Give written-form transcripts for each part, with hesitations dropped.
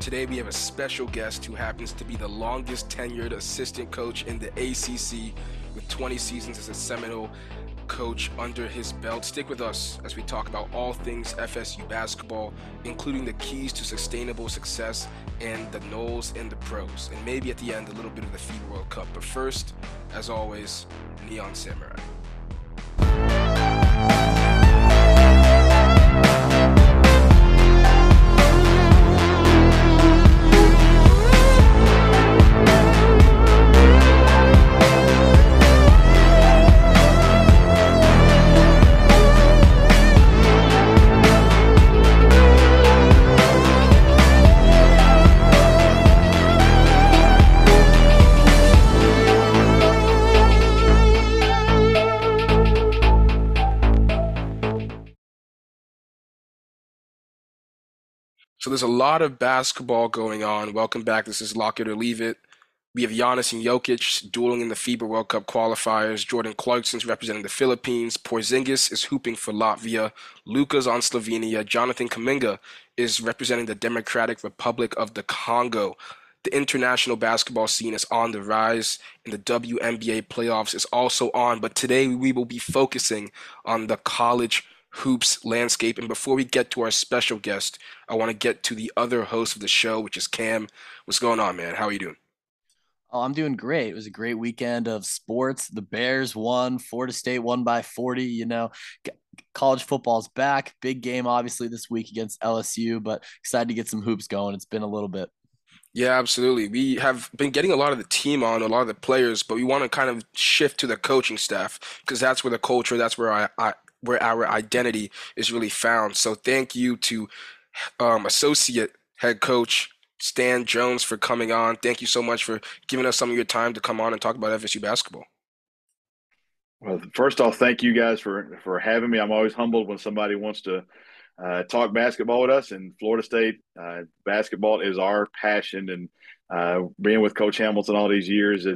Today we have a special guest who happens to be the longest tenured assistant coach in the ACC with 20 seasons as a Seminole coach under his belt. Stick with us as we talk about all things FSU basketball, including the keys to sustainable success and the Noles and the pros, and maybe at the end a little bit of the FIBA World Cup. But first, as always, Neon Samurai. So there's a lot of basketball going on. Welcome back. This is Lock It or Leave It. We have Giannis and Jokic dueling in the FIBA World Cup qualifiers. Jordan Clarkson's representing the Philippines. Porzingis is hooping for Latvia. Luka's on Slovenia. Jonathan Kuminga is representing the Democratic Republic of the Congo. The international basketball scene is on the rise, and the WNBA playoffs is also on. But today we will be focusing on the college hoops landscape. And before we get to our special guest, I want to get to the other host of the show, which is Cam. What's going on, man? How are you doing? Oh, I'm doing great. It was a great weekend of sports. The Bears won. Florida State won by 40. College football's back. Big game, obviously, this week against LSU, but excited to get some hoops going. It's been a little bit. Yeah, absolutely. We have been getting a lot of the team on, a lot of the players, but we want to kind of shift to the coaching staff because that's where the culture, that's where where our identity is really found. So thank you to associate head coach Stan Jones for coming on. Thank you so much for giving us some of your time to come on and talk about FSU basketball. Well, first off, thank you guys for having me. I'm always humbled when somebody wants to talk basketball with us. And Florida State basketball is our passion. And being with Coach Hamilton all these years,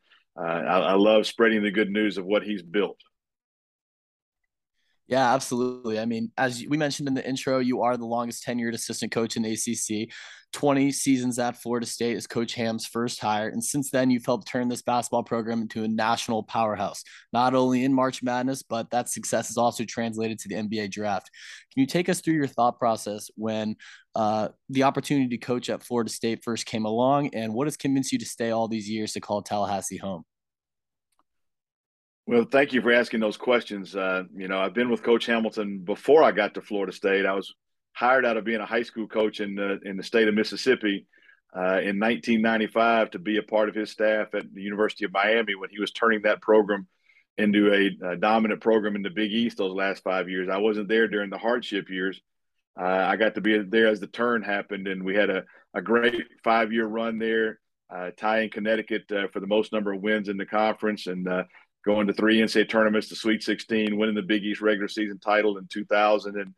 I love spreading the good news of what he's built. Yeah, absolutely. I mean, as we mentioned in the intro, you are the longest tenured assistant coach in the ACC, 20 seasons at Florida State as Coach Ham's first hire. And since then, you've helped turn this basketball program into a national powerhouse, not only in March Madness, but that success is also translated to the NBA draft. Can you take us through your thought process when the opportunity to coach at Florida State first came along, and what has convinced you to stay all these years to call Tallahassee home? Well, thank you for asking those questions. I've been with Coach Hamilton before I got to Florida State. I was hired out of being a high school coach in the state of Mississippi in 1995 to be a part of his staff at the University of Miami when he was turning that program into a dominant program in the Big East those last 5 years. I wasn't there during the hardship years. I got to be there as the turn happened, and we had a great 5-year run there, tying Connecticut for the most number of wins in the conference and going to 3 NCAA tournaments, the Sweet 16, winning the Big East regular season title in 2000,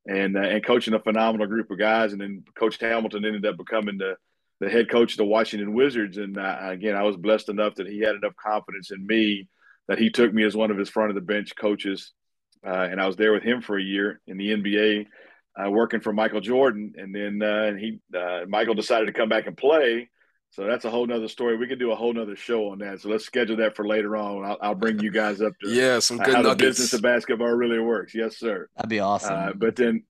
and coaching a phenomenal group of guys. And then Coach Hamilton ended up becoming the head coach of the Washington Wizards. And again, I was blessed enough that he had enough confidence in me that he took me as one of his front of the bench coaches. And I was there with him for a year in the NBA, working for Michael Jordan. And then Michael decided to come back and play. So that's a whole nother story. We could do a whole nother show on that. So let's schedule that for later on. I'll bring you guys up to Yeah, some good how the nuggets. business of basketball really works. Yes, sir. That'd be awesome. But then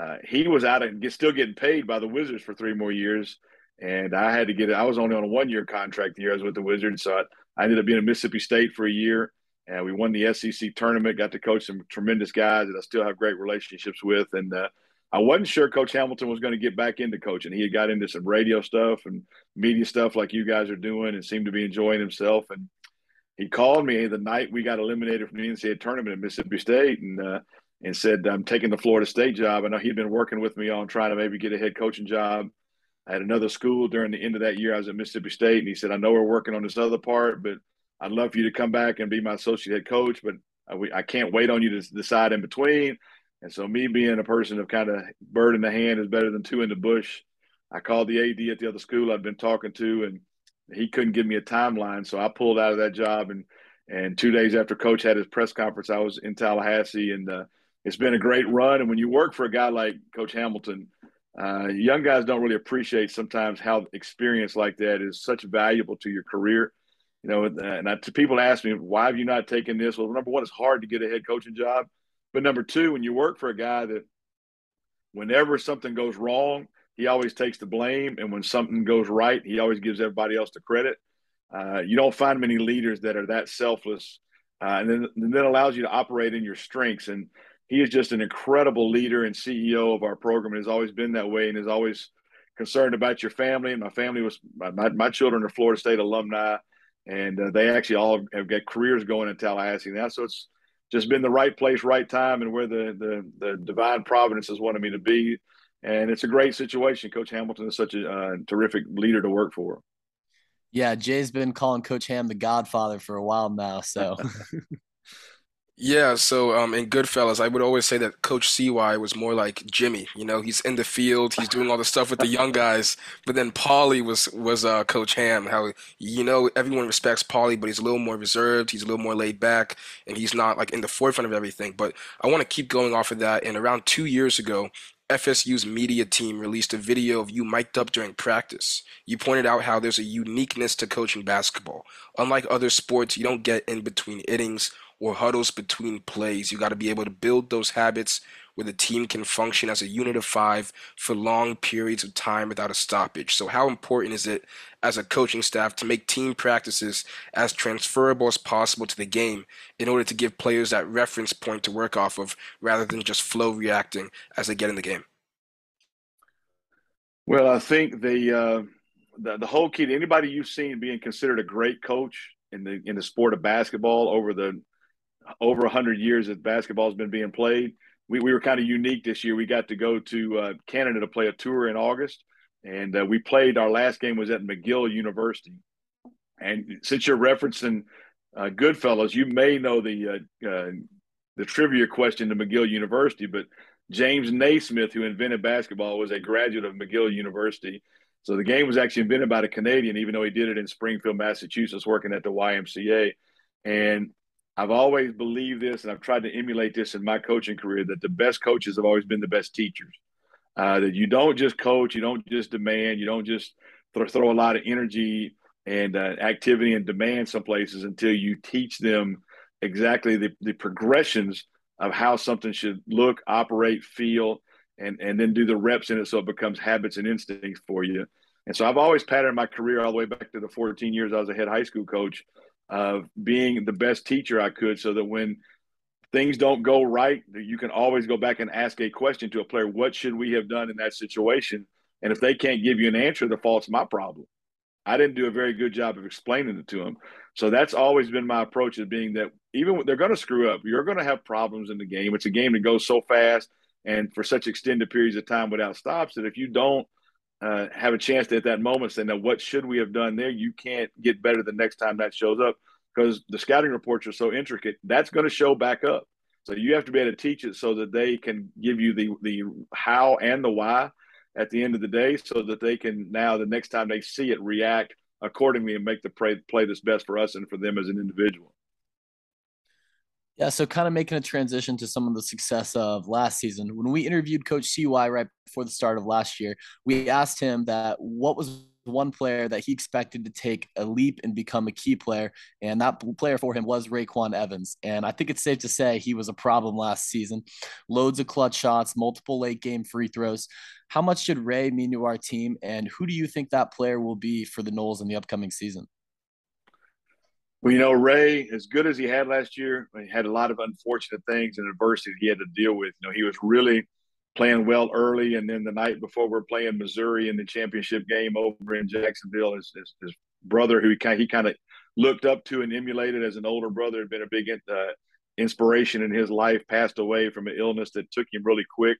he was out and still getting paid by the Wizards for 3 more years. And I had to get it. I was only on a 1-year contract the year I was with the Wizards. So I ended up being at Mississippi State for a year. And we won the SEC tournament, got to coach some tremendous guys that I still have great relationships with. And I wasn't sure Coach Hamilton was going to get back into coaching. He had got into some radio stuff and media stuff like you guys are doing and seemed to be enjoying himself. And he called me the night we got eliminated from the NCAA tournament at Mississippi State and said, I'm taking the Florida State job. I know he'd been working with me on trying to maybe get a head coaching job. I had another school during the end of that year. I was at Mississippi State, and he said, I know we're working on this other part, but I'd love for you to come back and be my associate head coach, but I can't wait on you to decide in between. And so me being a person of kind of bird in the hand is better than 2 in the bush, I called the AD at the other school I'd been talking to, and he couldn't give me a timeline. So I pulled out of that job. And 2 days after Coach had his press conference, I was in Tallahassee. And it's been a great run. And when you work for a guy like Coach Hamilton, Young guys don't really appreciate sometimes how experience like that is such valuable to your career. You know, and to people ask me, why have you not taken this? Well, number one, it's hard to get a head coaching job. But number two, when you work for a guy that whenever something goes wrong, he always takes the blame. And when something goes right, he always gives everybody else the credit. You don't find many leaders that are that selfless. And that allows you to operate in your strengths. And he is just an incredible leader and CEO of our program and has always been that way and is always concerned about your family. And my family was my children are Florida State alumni, and they actually all have got careers going in Tallahassee now. So it's just been the right place, right time, and where the divine providence has wanted me to be. And it's a great situation. Coach Hamilton is such a terrific leader to work for. Yeah, Jay's been calling Coach Ham the Godfather for a while now. So Yeah, so in Goodfellas, I would always say that Coach CY was more like Jimmy. You know, he's in the field, he's doing all the stuff with the young guys. But then Paulie was Coach Ham. How everyone respects Paulie, but he's a little more reserved, he's a little more laid back, and he's not like in the forefront of everything. But I want to keep going off of that. And around 2 years ago, FSU's media team released a video of you mic'd up during practice. You pointed out how there's a uniqueness to coaching basketball. Unlike other sports, you don't get in between innings or huddles between plays. You got to be able to build those habits where the team can function as a unit of five for long periods of time without a stoppage. So how important is it as a coaching staff to make team practices as transferable as possible to the game in order to give players that reference point to work off of rather than just flow reacting as they get in the game? Well, I think the whole key to anybody you've seen being considered a great coach in the sport of basketball over 100 years that basketball has been being played. We were kind of unique this year. We got to go to Canada to play a tour in August, and we played. Our last game was at McGill University. And since you're referencing Goodfellas, you may know the trivia question to McGill University, but James Naismith, who invented basketball, was a graduate of McGill University. So the game was actually invented by a Canadian, even though he did it in Springfield, Massachusetts, working at the YMCA. And I've always believed this, and I've tried to emulate this in my coaching career, that the best coaches have always been the best teachers. That you don't just coach, you don't just demand, you don't just throw a lot of energy and activity and demand some places until you teach them exactly the progressions of how something should look, operate, feel, and then do the reps in it so it becomes habits and instincts for you. And so I've always patterned my career all the way back to the 14 years I was a head high school coach of being the best teacher I could, so that when things don't go right, you can always go back and ask a question to a player, what should we have done in that situation? And if they can't give you an answer, the fault's my problem. I didn't do a very good job of explaining it to them. So that's always been my approach, is being that even when they're going to screw up, you're going to have problems in the game. It's a game that goes so fast and for such extended periods of time without stops that if you don't have a chance to, at that moment, say, now what should we have done there? You can't get better the next time that shows up, because the scouting reports are so intricate. That's going to show back up. So you have to be able to teach it so that they can give you the how and the why at the end of the day, so that they can now, the next time they see it, react accordingly and make the play that's best for us and for them as an individual. Yeah, so kind of making a transition to some of the success of last season. When we interviewed Coach CY right before the start of last year, we asked him that what was one player that he expected to take a leap and become a key player, and that player for him was RayQuan Evans. And I think it's safe to say he was a problem last season. Loads of clutch shots, multiple late game free throws. How much did Ray mean to our team, and who do you think that player will be for the Noles in the upcoming season? Well, Ray, as good as he had last year, he had a lot of unfortunate things and adversity he had to deal with. He was really playing well early, and then the night before we're playing Missouri in the championship game over in Jacksonville, his brother, who he kind of looked up to and emulated as an older brother, had been a big inspiration in his life, passed away from an illness that took him really quick.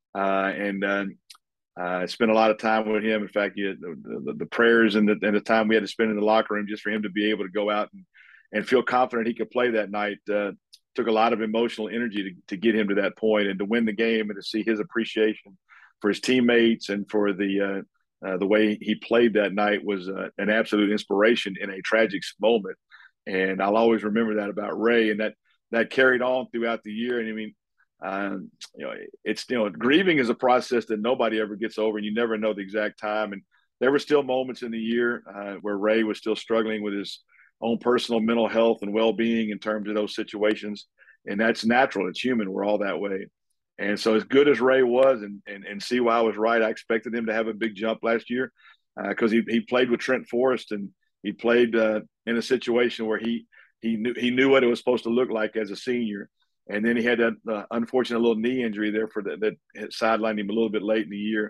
I spent a lot of time with him. In fact, the prayers and the time we had to spend in the locker room just for him to be able to go out and feel confident he could play that night took a lot of emotional energy to get him to that point, and to win the game and to see his appreciation for his teammates and for the way he played that night was an absolute inspiration in a tragic moment. And I'll always remember that about Ray, and that carried on throughout the year. And I mean, You know, it's, you know, grieving is a process that nobody ever gets over, and you never know the exact time. And there were still moments in the year where Ray was still struggling with his own personal mental health and well-being in terms of those situations. And that's natural. It's human. We're all that way. And so as good as Ray was, and see why I was right, I expected him to have a big jump last year because he played with Trent Forrest, and he played in a situation where he knew what it was supposed to look like as a senior. And then he had that unfortunate little knee injury there that sidelined him a little bit late in the year.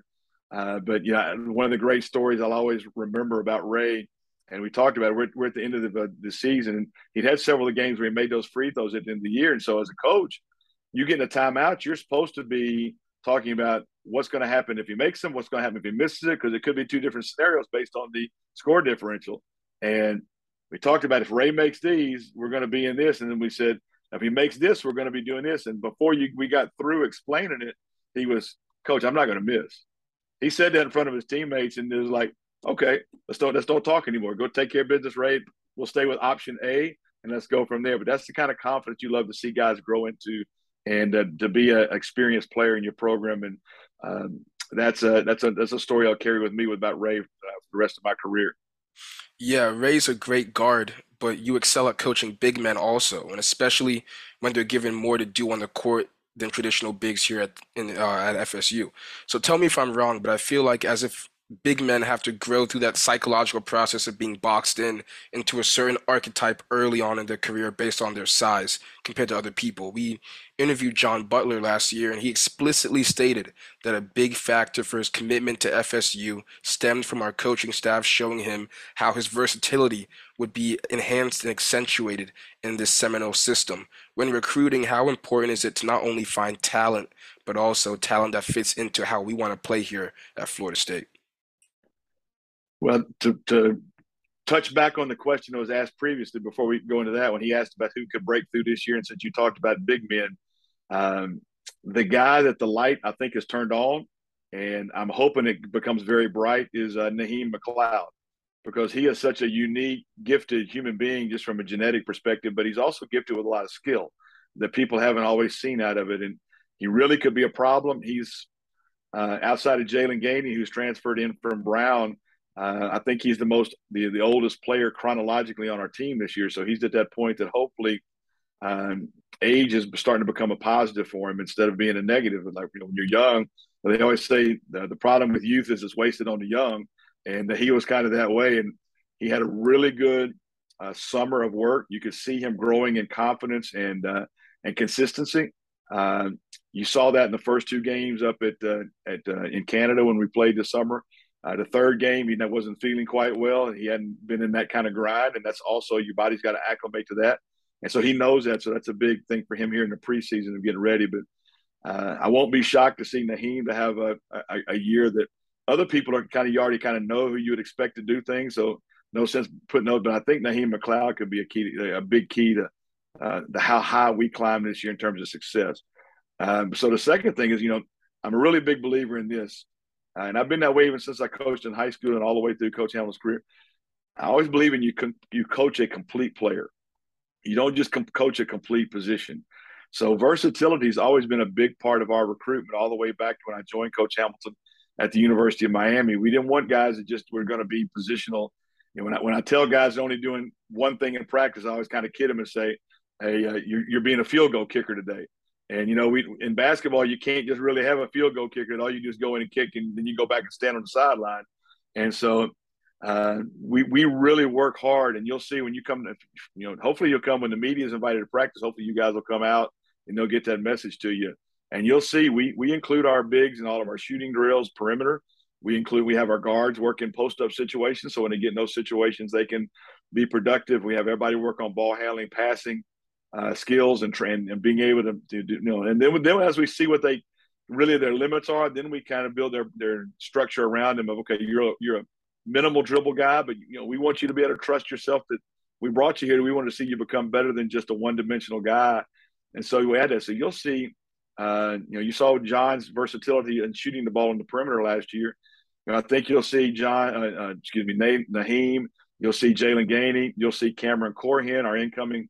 But yeah, one of the great stories I'll always remember about Ray, and we talked about it, we're at the end of the season, and he'd had several of the games where he made those free throws at the end of the year. And so as a coach, you get in a timeout, you're supposed to be talking about what's going to happen if he makes them, what's going to happen if he misses it, because it could be two different scenarios based on the score differential. And we talked about if Ray makes these, we're going to be in this. And then we said, if he makes this, we're going to be doing this. And before we got through explaining it, he was, Coach, I'm not going to miss. He said that in front of his teammates, and it was like, okay, let's don't talk anymore. Go take care of business, Ray. We'll stay with option A, and let's go from there. But that's the kind of confidence you love to see guys grow into, and to be an experienced player in your program. And that's a story I'll carry with me about Ray for the rest of my career. Yeah, Ray's a great guard, but you excel at coaching big men also, and especially when they're given more to do on the court than traditional bigs here at FSU. So tell me if I'm wrong, but I feel like as if big men have to grow through that psychological process of being boxed in into a certain archetype early on in their career based on their size compared to other people. We interviewed John Butler last year, and he explicitly stated that a big factor for his commitment to FSU stemmed from our coaching staff showing him how his versatility would be enhanced and accentuated in this Seminole system. When recruiting, how important is it to not only find talent, but also talent that fits into how we want to play here at Florida State? Well, to touch back on the question that was asked previously before we go into that one, he asked about who could break through this year. And since you talked about big men, the guy that the light, I think, is turned on, and I'm hoping it becomes very bright, is Naheem McLeod, because he is such a unique, gifted human being just from a genetic perspective, but he's also gifted with a lot of skill that people haven't always seen out of it. And he really could be a problem. He's outside of Jalen Gainey, who's transferred in from Brown. I think he's the oldest player chronologically on our team this year. So he's at that point that hopefully age is starting to become a positive for him instead of being a negative. Like, you know, when you're young, they always say the problem with youth is it's wasted on the young, and he was kind of that way. And he had a really good summer of work. You could see him growing in confidence and consistency. You saw that in the first two games up in Canada when we played this summer. The third game, he wasn't feeling quite well. He hadn't been in that kind of grind, and that's also your body's got to acclimate to that. And so he knows that. So that's a big thing for him here in the preseason of getting ready. But I won't be shocked to see Naheem to have a year that other people are you already kind of know who you would expect to do things. So no sense putting those. But I think Naheem McLeod could be a big key to how high we climb this year in terms of success. So the second thing is, you know, I'm a really big believer in this. And I've been that way even since I coached in high school and all the way through Coach Hamlin's career. I always believe in you coach a complete player. You don't just coach a complete position. So versatility has always been a big part of our recruitment all the way back to when I joined Coach Hamilton at the University of Miami. We didn't want guys that just were going to be positional. You know, when I tell guys they're only doing one thing in practice, I always kind of kid them and say, hey, you're being a field goal kicker today. And, you know, in basketball, you can't just really have a field goal kicker. All you do is go in and kick, and then you go back and stand on the sideline. And so we really work hard. And you'll see when you come, you know, hopefully you'll come when the media is invited to practice. Hopefully you guys will come out and they'll get that message to you. And you'll see we include our bigs in all of our shooting drills, perimeter. We have our guards work in post-up situations. So when they get in those situations, they can be productive. We have everybody work on ball handling, passing, skills and being able to do, you know, and then as we see what their limits are, then we kind of build their structure around them of, okay, you're a minimal dribble guy, but, you know, we want you to be able to trust yourself that we brought you here. We want to see you become better than just a one-dimensional guy. And so we had that. So you'll see, you know, you saw John's versatility in shooting the ball on the perimeter last year. You know, I think you'll see Naheem. You'll see Jalen Gainey. You'll see Cameron Corhen, our incoming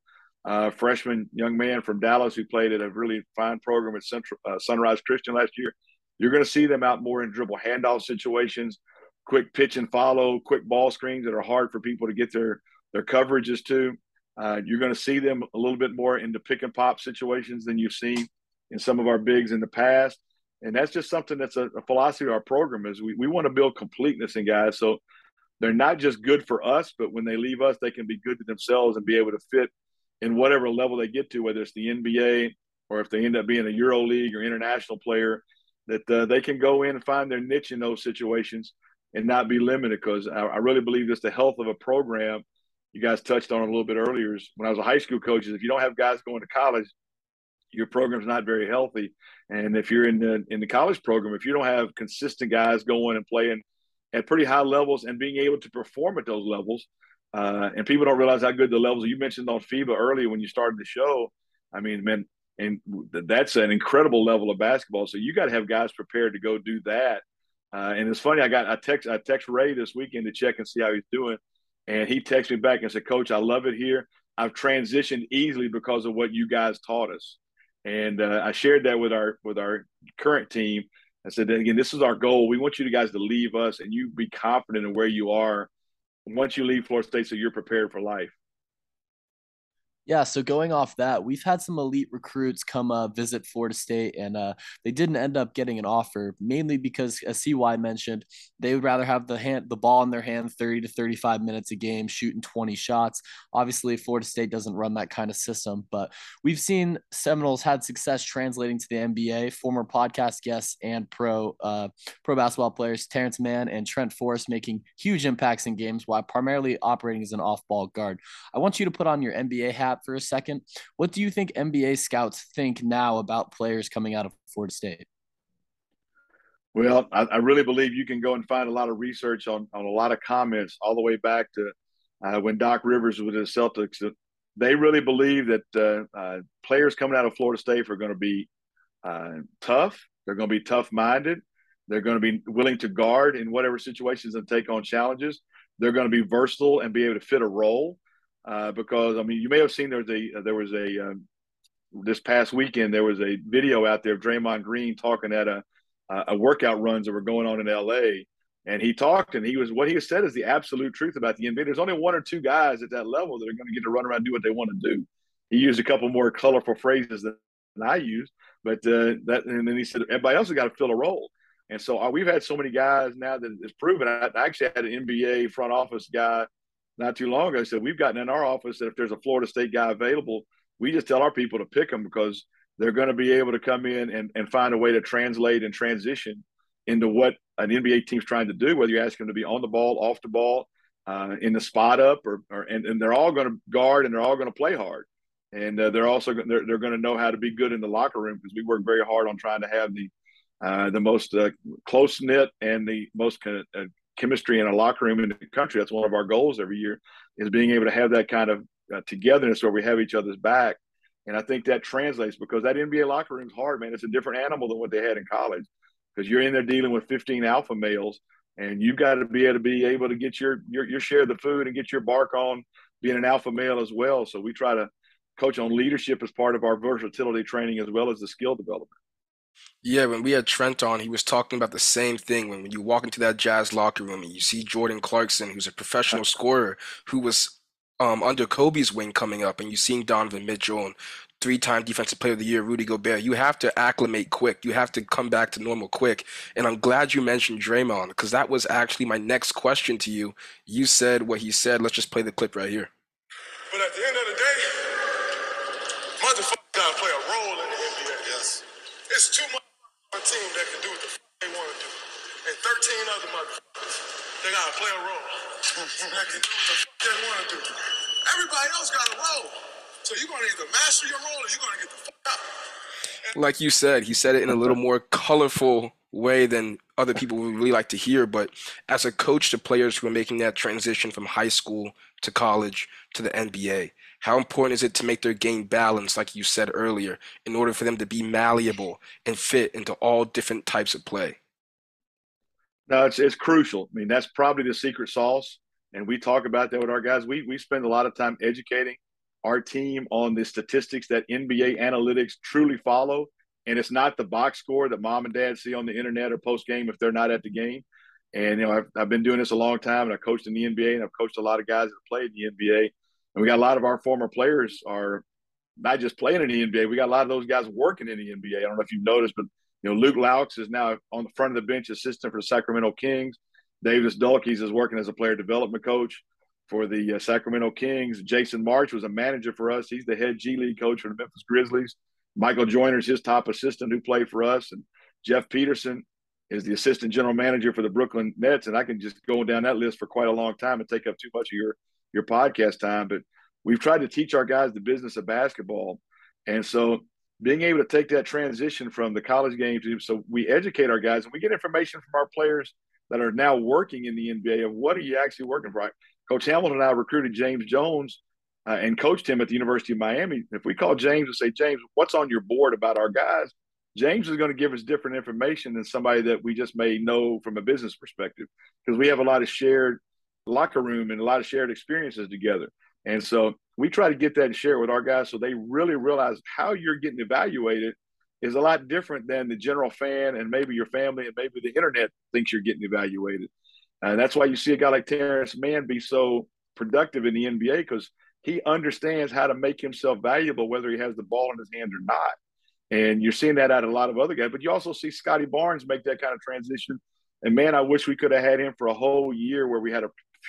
freshman young man from Dallas who played at a really fine program at Sunrise Christian last year. You're going to see them out more in dribble handoff situations, quick pitch and follow, quick ball screens that are hard for people to get their coverages to. You're going to see them a little bit more into pick and pop situations than you've seen in some of our bigs in the past. And that's just something that's a philosophy of our program is we want to build completeness in guys. So they're not just good for us, but when they leave us, they can be good to themselves and be able to fit in whatever level they get to, whether it's the NBA or if they end up being a Euro League or international player, that they can go in and find their niche in those situations and not be limited. Because I really believe it's the health of a program. You guys touched on it a little bit earlier. When I was a high school coach, if you don't have guys going to college, your program's not very healthy. And if you're in the college program, if you don't have consistent guys going and playing at pretty high levels and being able to perform at those levels, and people don't realize how good the levels you mentioned on FIBA earlier when you started the show. I mean, man, and that's an incredible level of basketball. So you got to have guys prepared to go do that. And it's funny, I text Ray this weekend to check and see how he's doing, and he texted me back and said, "Coach, I love it here. I've transitioned easily because of what you guys taught us." And I shared that with our current team. I said, again, this is our goal. We want you guys to leave us and you be confident in where you are once you leave Florida State so you're prepared for life. Yeah, so going off that, we've had some elite recruits come visit Florida State, and they didn't end up getting an offer, mainly because, as CY mentioned, they would rather have the ball in their hand 30 to 35 minutes a game, shooting 20 shots. Obviously, Florida State doesn't run that kind of system, but we've seen Seminoles had success translating to the NBA. Former podcast guests and pro basketball players Terrence Mann and Trent Forrest making huge impacts in games while primarily operating as an off-ball guard. I want you to put on your NBA hat for a second. What do you think NBA scouts think now about players coming out of Florida State? Well, I really believe you can go and find a lot of research on a lot of comments all the way back to when Doc Rivers was with the Celtics. They really believe that players coming out of Florida State are going to be tough. They're going to be tough-minded. They're going to be willing to guard in whatever situations and take on challenges. They're going to be versatile and be able to fit a role. Because I mean, you may have seen this past weekend there was a video out there of Draymond Green talking at a workout runs that were going on in LA, and he talked and what he said is the absolute truth about the NBA. There's only one or two guys at that level that are going to get to run around and do what they want to do. He used a couple more colorful phrases than I used, but and then he said everybody else has got to fill a role. And so we've had so many guys now that it's proven. I actually had an NBA front office guy not too long ago. I said, we've gotten in our office that if there's a Florida State guy available, we just tell our people to pick them because they're going to be able to come in and find a way to translate and transition into what an NBA team's trying to do, whether you ask them to be on the ball, off the ball, in the spot up, and they're all going to guard and they're all going to play hard. And they're also they're going to know how to be good in the locker room because we work very hard on trying to have the most close-knit and the most chemistry in a locker room in the country. That's one of our goals every year, is being able to have that kind of togetherness where we have each other's back. And I think that translates because that NBA locker room is hard, man. It's a different animal than what they had in college because you're in there dealing with 15 alpha males, and you've got to be able to get your share of the food and get your bark on being an alpha male as well. So we try to coach on leadership as part of our versatility training as well as the skill development. Yeah, when we had Trent on, he was talking about the same thing. When you walk into that Jazz locker room and you see Jordan Clarkson, who's a professional scorer, who was under Kobe's wing coming up, and you seeing Donovan Mitchell and three-time Defensive Player of the Year Rudy Gobert, you have to acclimate quick. You have to come back to normal quick. And I'm glad you mentioned Draymond because that was actually my next question to you. You said what he said. Let's just play the clip right here. But at the end of the day, motherfuckers gotta play a role in the NBA. Yes. It's too much on a team that can do what the fuck they want to do. And 13 other motherfuckers, they gotta play a role that can do what the fuck they want to do. Everybody else got a role. So you're gonna either master your role or you're gonna get the fuck out. Like you said, he said it in a little more colorful way than other people would really like to hear. But as a coach to players who are making that transition from high school to college to the NBA, how important is it to make their game balanced, like you said earlier, in order for them to be malleable and fit into all different types of play? No, it's crucial. I mean, that's probably the secret sauce. And we talk about that with our guys. We spend a lot of time educating our team on the statistics that NBA analytics truly follow. And it's not the box score that mom and dad see on the internet or post game if they're not at the game. And, I've been doing this a long time, and I've coached in the NBA, and I've coached a lot of guys that have played in the NBA. And we got a lot of our former players are not just playing in the NBA. We got a lot of those guys working in the NBA. I don't know if you've noticed, but, Luke Laux is now on the front of the bench assistant for the Sacramento Kings. Davis Dulkes is working as a player development coach for the Sacramento Kings. Jason March was a manager for us. He's the head G League coach for the Memphis Grizzlies. Michael Joyner's his top assistant who played for us. And Jeff Peterson is the assistant general manager for the Brooklyn Nets. And I can just go down that list for quite a long time and take up too much of your podcast time. But we've tried to teach our guys the business of basketball. And so being able to take that transition from the college game so we educate our guys and we get information from our players that are now working in the NBA of what are you actually working for. Coach Hamilton and I recruited James Jones and coached him at the University of Miami. If we call James and say, James, what's on your board about our guys? James is going to give us different information than somebody that we just may know from a business perspective, because we have a lot of shared locker room and a lot of shared experiences together. And so we try to get that and share it with our guys so they really realize how you're getting evaluated is a lot different than the general fan and maybe your family and maybe the internet thinks you're getting evaluated. And that's why you see a guy like Terrence Mann be so productive in the NBA, because he understands how to make himself valuable, whether he has the ball in his hand or not. And you're seeing that out of a lot of other guys. But you also see Scotty Barnes make that kind of transition. And, man, I wish we could have had him for a whole year where we had a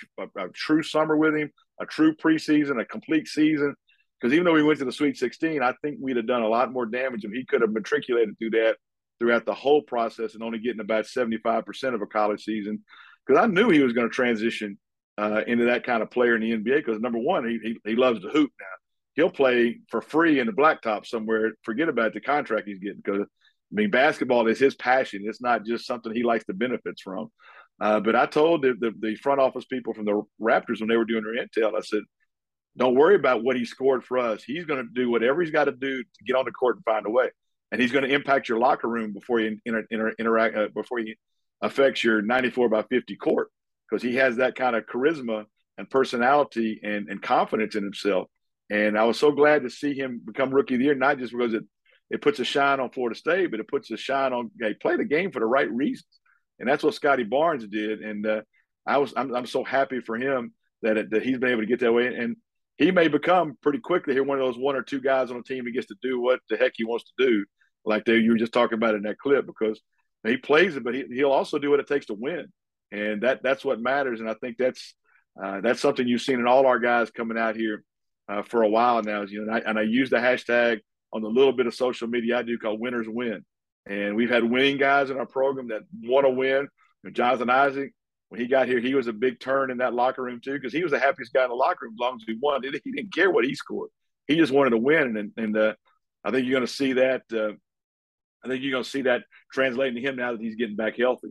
true summer with him, a true preseason, a complete season. Because even though we went to the Sweet 16, I think we'd have done a lot more damage if he could have matriculated through that throughout the whole process and only getting about 75% of a college season. Because I knew he was going to transition into that kind of player in the NBA. Because, number one, he loves to hoop now. He'll play for free in the blacktop somewhere. Forget about the contract he's getting, because, basketball is his passion. It's not just something he likes to benefit from. But I told the front office people from the Raptors when they were doing their intel, I said, don't worry about what he scored for us. He's going to do whatever he's got to do to get on the court and find a way. And he's going to impact your locker room before he interact before he affects your 94 by 50 court, because he has that kind of charisma and personality and confidence in himself. And I was so glad to see him become Rookie of the Year, not just because it puts a shine on Florida State, but it puts a shine on play the game for the right reasons. And that's what Scotty Barnes did. And I'm so happy for him that he's been able to get that way. And he may become pretty quickly here one of those one or two guys on the team who gets to do what the heck he wants to do, like you were just talking about in that clip, because he plays it, but he'll also do what it takes to win. And that's what matters. And I think that's something you've seen in all our guys coming out here for a while now. And I use the hashtag on the little bit of social media I do called Winners Win. And we've had winning guys in our program that want to win. Jonathan Isaac, when he got here, he was a big turn in that locker room too, because he was the happiest guy in the locker room as long as he won. He didn't care what he scored. He just wanted to win. And I think you're going to see that. I think you're going to see that translating to him now that he's getting back healthy.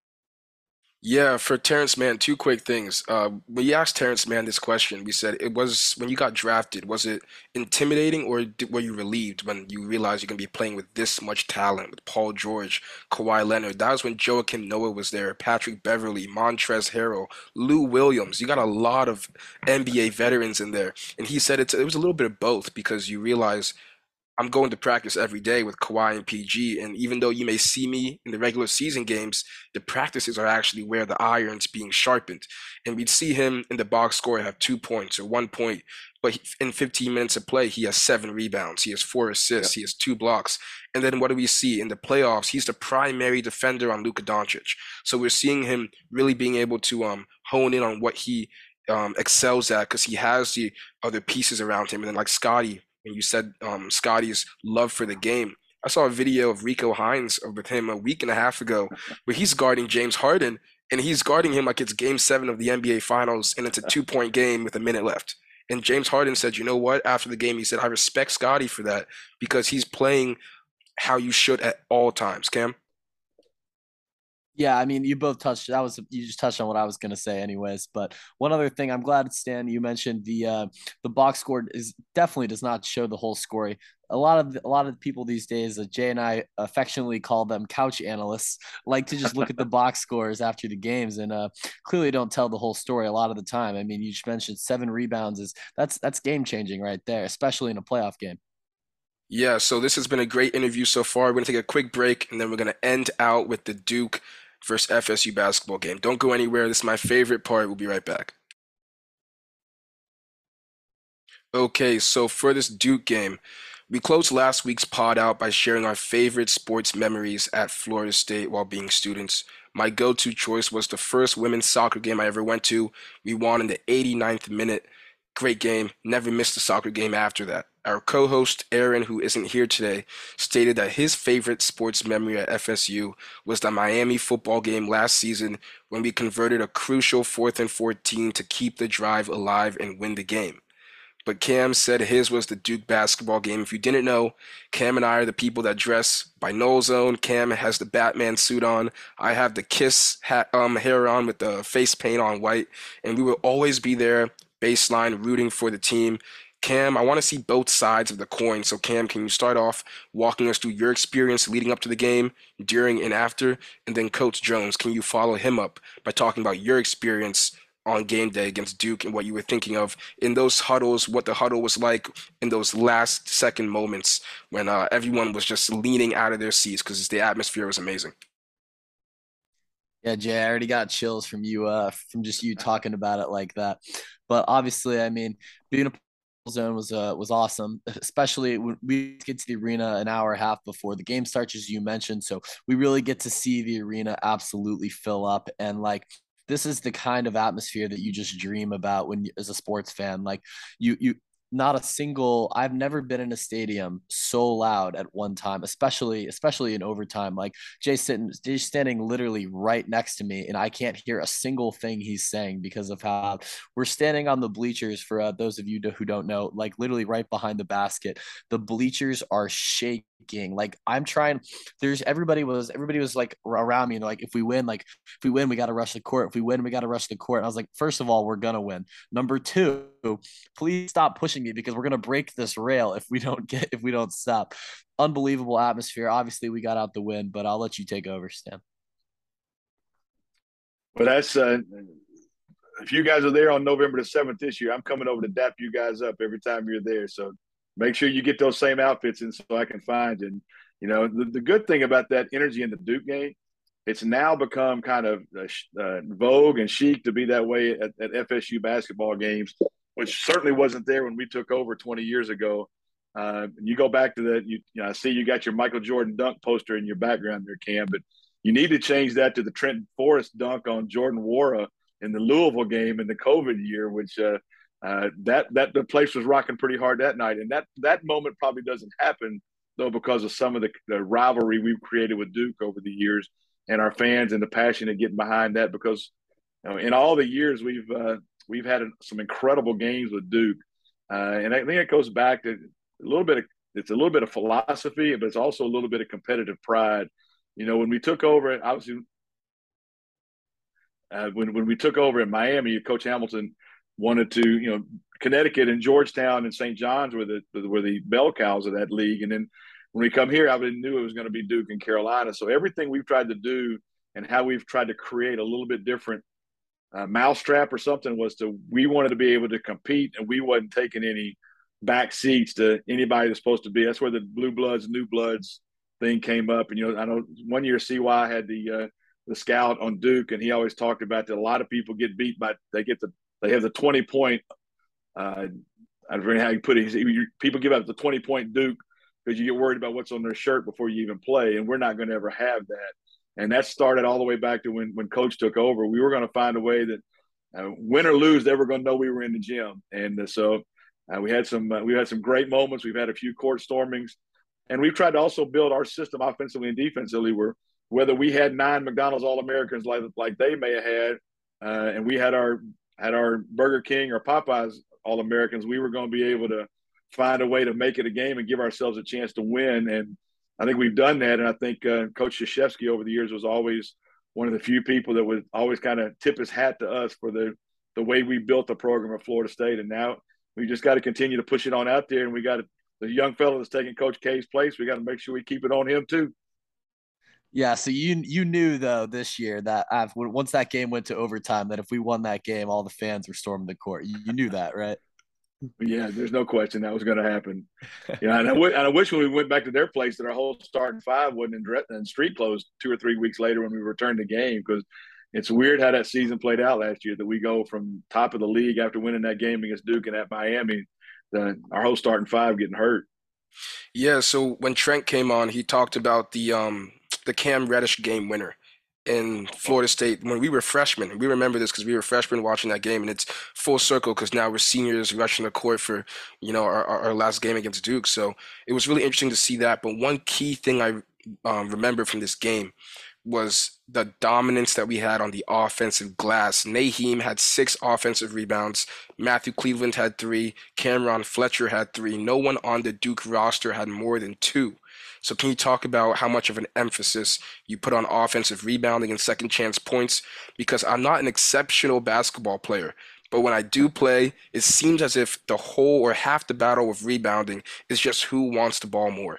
Yeah, for Terrence Mann, two quick things. When you asked Terrence Mann this question, we said it was when you got drafted, was it intimidating or were you relieved when you realized you're going to be playing with this much talent, with Paul George, Kawhi Leonard? That was when Joakim Noah was there, Patrick Beverley, Montrezl Harrell, Lou Williams. You got a lot of NBA veterans in there. And he said it was a little bit of both, because you realize I'm going to practice every day with Kawhi and PG, and even though you may see me in the regular season games, the practices are actually where the iron's being sharpened. And we'd see him in the box score have 2 points or 1 point, but in 15 minutes of play, he has 7 rebounds, he has 4 assists, he has 2 blocks. And then what do we see in the playoffs? He's the primary defender on Luka Doncic. So we're seeing him really being able to hone in on what he excels at, because he has the other pieces around him. And then like Scotty, and you said Scotty's love for the game. I saw a video of Rico Hines with him a week and a half ago where he's guarding James Harden, and he's guarding him like it's Game 7 of the NBA Finals, and it's a 2-point game with a minute left. And James Harden said, you know what? After the game, he said, I respect Scotty for that, because he's playing how you should at all times. Cam? Yeah, I mean, you just touched on what I was gonna say, anyways. But one other thing, I'm glad, Stan, you mentioned the box score definitely does not show the whole story. a lot of people these days, Jay and I affectionately call them couch analysts, like to just look at the box scores after the games and clearly don't tell the whole story a lot of the time. I mean, you just mentioned 7 rebounds that's game changing right there, especially in a playoff game. Yeah, so this has been a great interview so far. We're going to take a quick break and then we're going to end out with the Duke versus FSU basketball game. Don't go anywhere. This is my favorite part. We'll be right back. Okay, so for this Duke game, we closed last week's pod out by sharing our favorite sports memories at Florida State while being students. My go-to choice was the first women's soccer game I ever went to. We won in the 89th minute. Great game. Never missed a soccer game after that. Our co-host, Aaron, who isn't here today, stated that his favorite sports memory at FSU was the Miami football game last season when we converted a crucial 4th and 14 to keep the drive alive and win the game. But Cam said his was the Duke basketball game. If you didn't know, Cam and I are the people that dress by Noel Zone. Cam has the Batman suit on. I have the Kiss hat, hair on with the face paint on white. And we will always be there, baseline, rooting for the team. Cam, I want to see both sides of the coin. So Cam, can you start off walking us through your experience leading up to the game, during and after? And then Coach Jones, can you follow him up by talking about your experience on game day against Duke and what you were thinking of in those huddles, what the huddle was like in those last second moments when everyone was just leaning out of their seats because the atmosphere was amazing. Yeah, Jay, I already got chills from just you talking about it like that. But obviously, I mean, being a zone was awesome, especially when we get to the arena an hour and a half before the game starts, as you mentioned. So we really get to see the arena absolutely fill up, and like this is the kind of atmosphere that you just dream about when as a sports fan. Like you not a single I've never been in a stadium so loud at one time, especially in overtime. Like Jay's standing literally right next to me and I can't hear a single thing he's saying because of how we're standing on the bleachers. For those of you who don't know, like literally right behind the basket, the bleachers are shaking. Like I'm trying, everybody was like around me and like, if we win we got to rush the court, if we win we got to rush the court. And I was like, first of all, we're gonna win. Number two, please stop pushing me because we're gonna break this rail if we don't stop. Unbelievable atmosphere. Obviously we got out the win, but I'll let you take over, Stan. Well, that's if you guys are there on November the 7th this year, I'm coming over to dap you guys up every time you're there. So make sure you get those same outfits in so I can find you. And, you know, the good thing about that energy in the Duke game, it's now become kind of vogue and chic to be that way at FSU basketball games, which certainly wasn't there when we took over 20 years ago. You go back to that, I see you got your Michael Jordan dunk poster in your background there, Cam, but you need to change that to the Trenton Forrest dunk on Jordan Wara in the Louisville game in the COVID year, which that the place was rocking pretty hard that night. And that moment probably doesn't happen though because of some of the rivalry we've created with Duke over the years and our fans and the passion of getting behind that. Because in all the years we've had some incredible games with Duke, and I think it goes back to a little bit of philosophy, but it's also a little bit of competitive pride. You know, when we took over, obviously. When we took over in Miami, Coach Hamilton wanted to, Connecticut and Georgetown and St. John's were the bell cows of that league. And then when we come here, I knew it was going to be Duke and Carolina. So everything we've tried to do and how we've tried to create a little bit different mousetrap or something we wanted to be able to compete, and we wasn't taking any back seats to anybody that's supposed to be. That's where the blue bloods, new bloods thing came up. And, I know one year CY had the scout on Duke, and he always talked about that a lot of people get beat by they have the 20-point. I don't know how you put it. People give up the 20-point Duke because you get worried about what's on their shirt before you even play, and we're not going to ever have that. And that started all the way back to when Coach took over. We were going to find a way that win or lose, they were going to know we were in the gym. And so we had some great moments. We've had a few court stormings, and we've tried to also build our system offensively and defensively whether we had 9 McDonald's All-Americans like they may have had, and we had our Burger King or Popeyes All-Americans, we were going to be able to find a way to make it a game and give ourselves a chance to win. And I think we've done that. And I think Coach Krzyzewski over the years was always one of the few people that would always kind of tip his hat to us for the way we built the program at Florida State. And now we just got to continue to push it on out there, and we got to the young fellow that's taking Coach K's place, we got to make sure we keep it on him too. Yeah, so you knew though this year that once that game went to overtime, that if we won that game, all the fans were storming the court. You knew that, right? Yeah, there's no question that was going to happen. Yeah, and I wish when we went back to their place that our whole starting five wasn't in street clothes 2 or 3 weeks later when we returned the game, because it's weird how that season played out last year, that we go from top of the league after winning that game against Duke and at Miami, our whole starting five getting hurt. Yeah, so when Trent came on, he talked about the Cam Reddish game winner in Florida State when we were freshmen. We remember this because we were freshmen watching that game, and it's full circle because now we're seniors rushing the court for, our last game against Duke. So it was really interesting to see that. But one key thing I remember from this game was the dominance that we had on the offensive glass. Naheem had 6 offensive rebounds. Matthew Cleveland had 3. Cameron Fletcher had 3. No one on the Duke roster had more than 2. So can you talk about how much of an emphasis you put on offensive rebounding and second chance points? Because I'm not an exceptional basketball player, but when I do play, it seems as if the whole or half the battle of rebounding is just who wants the ball more.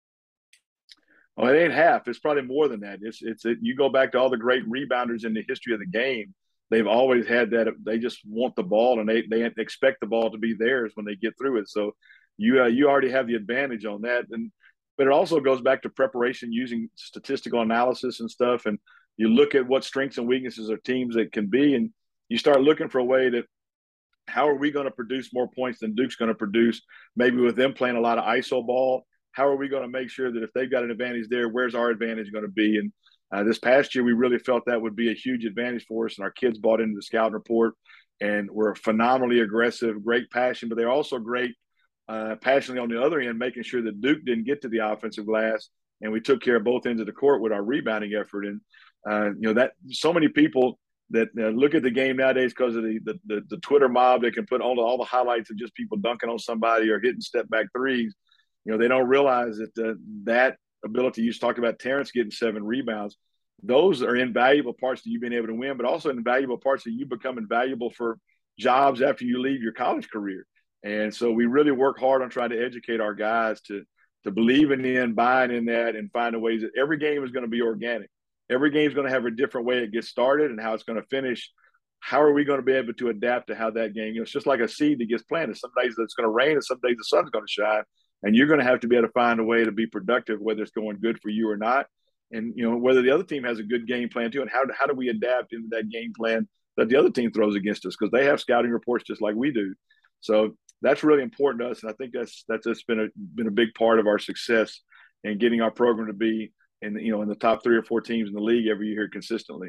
Well, it ain't half. It's probably more than that. You go back to all the great rebounders in the history of the game. They've always had that. They just want the ball, and they expect the ball to be theirs when they get through it. So you already have the advantage on that. But it also goes back to preparation using statistical analysis and stuff. And you look at what strengths and weaknesses of teams that can be, and you start looking for a way that how are we going to produce more points than Duke's going to produce, maybe with them playing a lot of ISO ball. How are we going to make sure that if they've got an advantage there, where's our advantage going to be? And this past year, we really felt that would be a huge advantage for us. And our kids bought into the scouting report and were phenomenally aggressive, great passion, but they're also great passionately on the other end, making sure that Duke didn't get to the offensive glass. And we took care of both ends of the court with our rebounding effort. And, that so many people that look at the game nowadays because of the Twitter mob, they can put all the highlights of just people dunking on somebody or hitting step back threes. They don't realize that that ability, you just talked about Terrence getting 7 rebounds. Those are invaluable parts of you being able to win, but also invaluable parts of you becoming valuable for jobs after you leave your college career. And so we really work hard on trying to educate our guys to believe in buying in that, and find ways that every game is going to be organic. Every game is going to have a different way it gets started and how it's going to finish. How are we going to be able to adapt to how that game, it's just like a seed that gets planted. Some days it's going to rain and some days the sun's going to shine. And you're going to have to be able to find a way to be productive, whether it's going good for you or not. And, whether the other team has a good game plan too. And how do we adapt into that game plan that the other team throws against us? Because they have scouting reports just like we do. So that's really important to us. And I think that's just been a big part of our success in getting our program to be in the top 3 or 4 teams in the league every year consistently.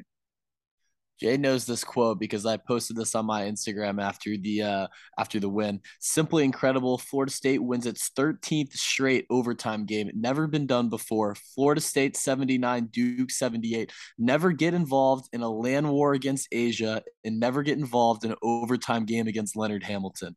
Jay knows this quote because I posted this on my Instagram after the win. Simply incredible. Florida State wins its 13th straight overtime game. Never been done before. Florida State 79, Duke 78. Never get involved in a land war against Asia, and never get involved in an overtime game against Leonard Hamilton.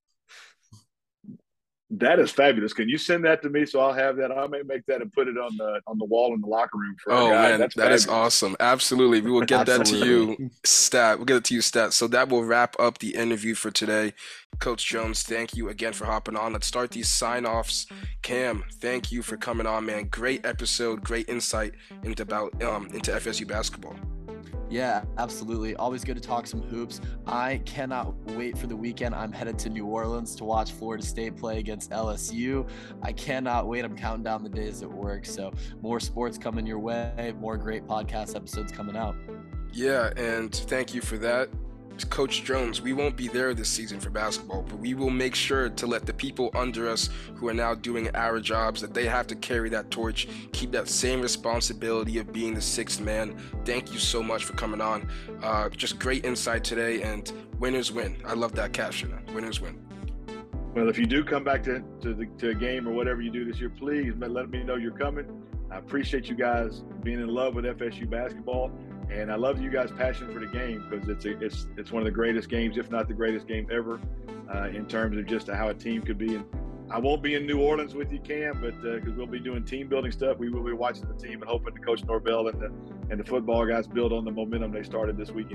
That is fabulous. Can you send that to me so I'll have that? I may make that and put it on the wall in the locker room for our guys. Man, that is awesome. Absolutely. We will get that to you, Stat. We'll get it to you, Stat. So that will wrap up the interview for today. Coach Jones, thank you again for hopping on. Let's start these sign-offs. Cam, thank you for coming on, man. Great episode, great insight into FSU basketball. Yeah, absolutely. Always good to talk some hoops. I cannot wait for the weekend. I'm headed to New Orleans to watch Florida State play against LSU. I cannot wait. I'm counting down the days at work. So more sports coming your way, more great podcast episodes coming out. Yeah, and thank you for that. Coach Jones, we won't be there this season for basketball, but we will make sure to let the people under us who are now doing our jobs, that they have to carry that torch, keep that same responsibility of being the 6th man. Thank you so much for coming on. Just great insight today, and winners win. I love that caption. Winners win. Well, if you do come back to a game or whatever you do this year, please let me know you're coming. I appreciate you guys being in love with FSU basketball. And I love you guys' passion for the game, because it's one of the greatest games, if not the greatest game ever, in terms of just how a team could be. And I won't be in New Orleans with you, Cam, but because we'll be doing team building stuff, we will be watching the team and hoping to Coach Norvell and the football guys build on the momentum they started this weekend.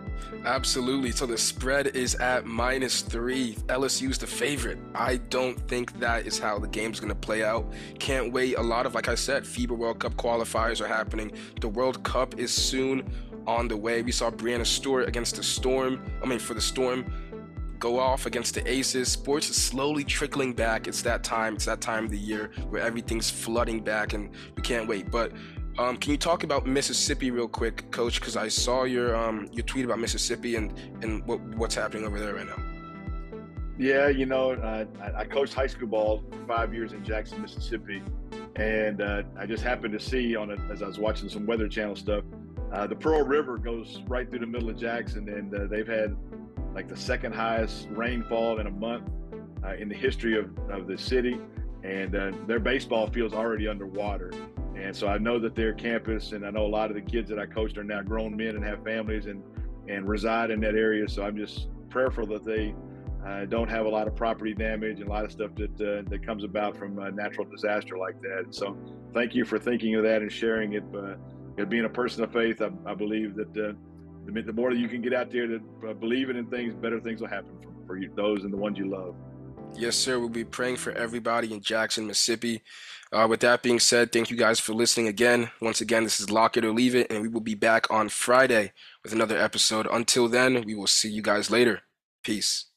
Absolutely. So the spread is at -3. LSU's the favorite. I don't think that is how the game's going to play out. Can't wait. A lot of, like I said, FIBA World Cup qualifiers are happening. The World Cup is soon on the way. We saw Breanna Stewart against the Storm. For the Storm go off against the Aces. Sports is slowly trickling back. It's that time. It's that time of the year where everything's flooding back, and we can't wait. But can you talk about Mississippi real quick, Coach? Because I saw your tweet about Mississippi and what's happening over there right now. Yeah, I coached high school ball for 5 years in Jackson, Mississippi, and I just happened to see as I was watching some Weather Channel stuff, the Pearl River goes right through the middle of Jackson, and they've had like the second highest rainfall in a month in the history of the city, and their baseball field's already underwater. And so I know that their campus, and I know a lot of the kids that I coached are now grown men and have families and reside in that area. So I'm just prayerful that they don't have a lot of property damage and a lot of stuff that comes about from a natural disaster like that. And so thank you for thinking of that and sharing it. Being a person of faith, I believe that the more that you can get out there to believe in things, better things will happen for you, those and the ones you love. Yes, sir. We'll be praying for everybody in Jackson, Mississippi. With that being said, thank you guys for listening again. Once again, this is Lock It or Leave It, and we will be back on Friday with another episode. Until then, we will see you guys later. Peace.